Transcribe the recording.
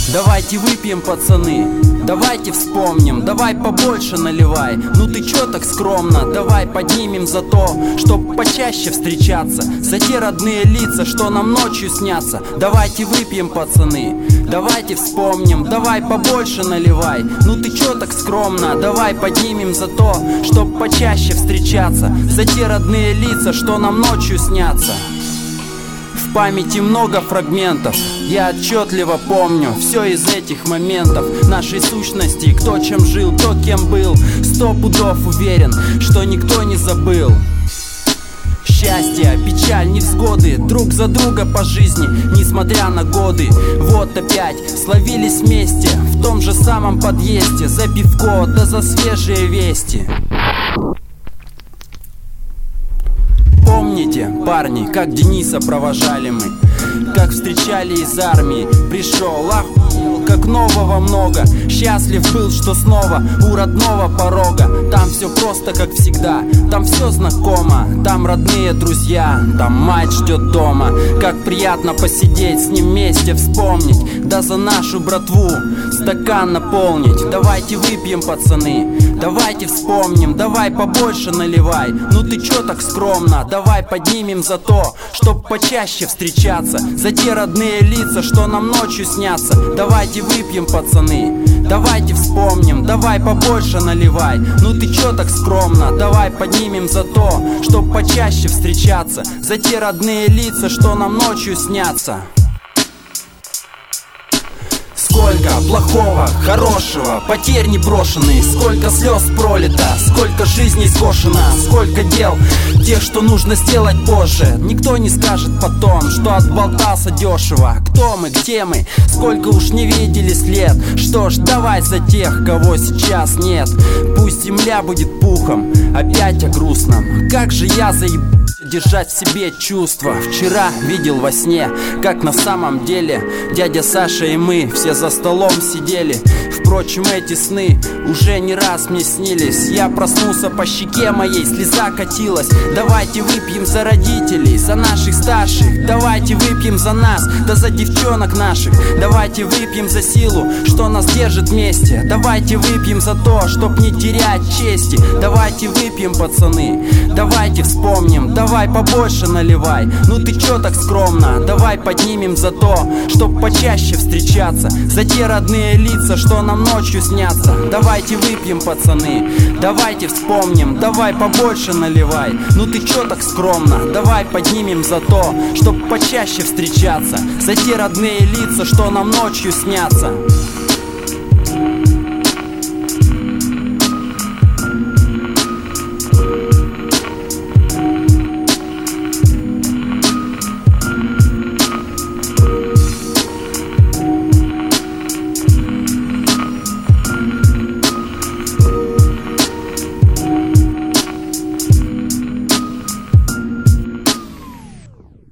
Давайте выпьем, пацаны, давайте вспомним, давай побольше наливай. Ну ты чё так скромно, давай поднимем за то, чтоб почаще встречаться, за те родные лица, что нам ночью снятся. Давайте выпьем, пацаны, давайте вспомним, давай побольше наливай. Ну ты чё так скромно, давай поднимем за то, чтоб почаще встречаться, за те родные лица, что нам ночью снятся. В памяти много фрагментов, я отчетливо помню все из этих моментов нашей сущности. Кто чем жил, кто кем был, 100 пудов уверен, что никто не забыл. Счастье, печаль, невзгоды, друг за друга по жизни, несмотря на годы. Вот опять словились вместе, в том же самом подъезде, за пивко, да за свежие вести. Помните, парни, как Дениса провожали мы, как встречали из армии, пришел, охуел, как нового много. Счастлив был, что снова у родного порога. Там все просто, как всегда, там все знакомо, там родные друзья, там мать ждет дома. Как приятно посидеть с ним вместе, вспомнить, да за нашу братву стакан наполнить. Давайте выпьем, пацаны, давайте вспомним, давай побольше наливай. Ну ты чё так скромно, давай поднимем за то, чтоб почаще встречаться, за те родные лица, что нам ночью снятся. Давайте выпьем, пацаны, давайте вспомним, давай побольше наливай. Ну ты чё так скромно, давай поднимем за то, чтоб почаще встречаться, за те родные лица, что нам ночью снятся. Сколько плохого, хорошего, потерь не брошенные, сколько слез пролито, сколько жизней скошено, сколько дел, тех, что нужно сделать позже. Никто не скажет потом, что отболтался дешево. Кто мы, где мы, сколько уж не видели след. Что ж, давай за тех, кого сейчас нет. Пусть земля будет пухом, опять о грустном. Как же я заебался держать в себе чувства. Вчера видел во сне, как на самом деле дядя Саша и мы все за столом сидели. Впрочем, эти сны уже не раз мне снились. Я проснулся, по щеке моей слеза катилась. Давайте выпьем за родителей, за наших старших. Давайте выпьем за нас, да за девчонок наших. Давайте выпьем за силу, что нас держит вместе. Давайте выпьем за то, чтоб не терять чести. Давайте выпьем, пацаны, давайте вспомним, давай побольше наливай. Ну ты чё так скромно, давай поднимем за то, чтоб почаще встречаться, за те родные лица, что нам ночью снятся. Давайте выпьем, пацаны, давайте вспомним, давай побольше наливай. Ну ты чё так скромно, давай поднимем за то, чтоб почаще встречаться, за те родные лица, что нам ночью снятся.